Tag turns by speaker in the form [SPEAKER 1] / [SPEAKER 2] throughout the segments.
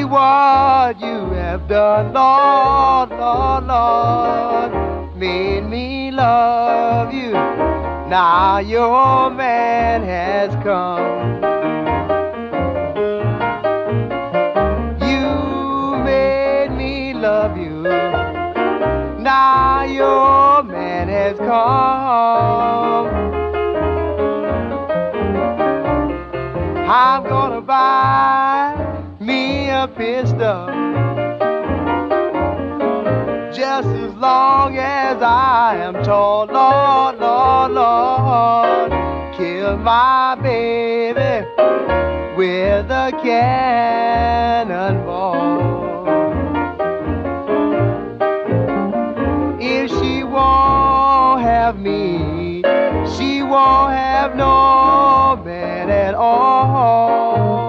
[SPEAKER 1] what you have done, Lord, Lord, Lord, made me love you. Now your man has come. You made me love you. Now your man has come. I'm gonna buy me a pistol just as long as I am tall, Lord, Lord, Lord. Kill my baby with a cannonball. If she won't have me, she won't have no man at all.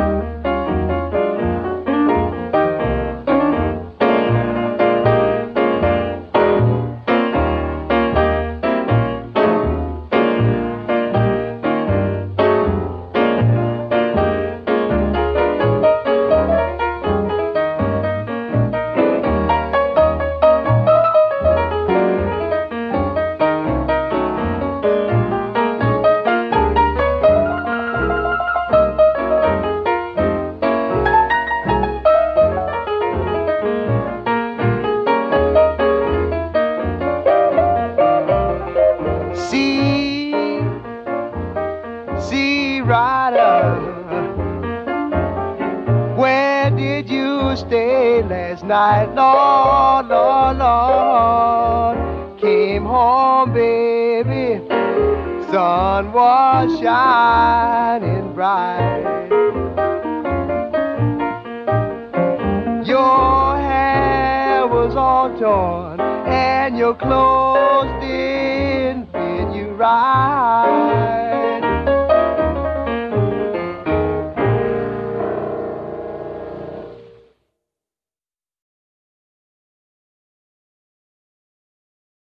[SPEAKER 1] See, Ryder, where did you stay last night, Lord, Lord, Lord? Came home, baby, sun was shining bright. Your hair was all torn and your clothes didn't fit you right.